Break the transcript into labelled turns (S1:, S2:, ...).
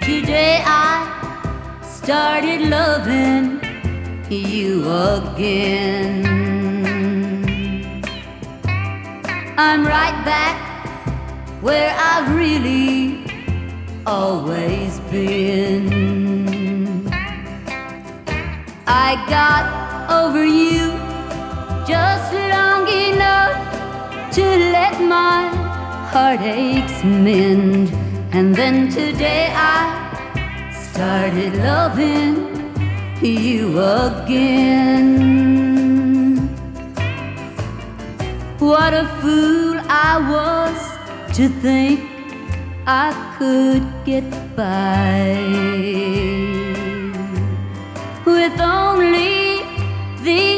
S1: today I started loving you again. I'm right back where I've really always been. I got over you just long enough to let my heartaches mend. And then today I started loving you again. What a fool I was to think I could get by with only these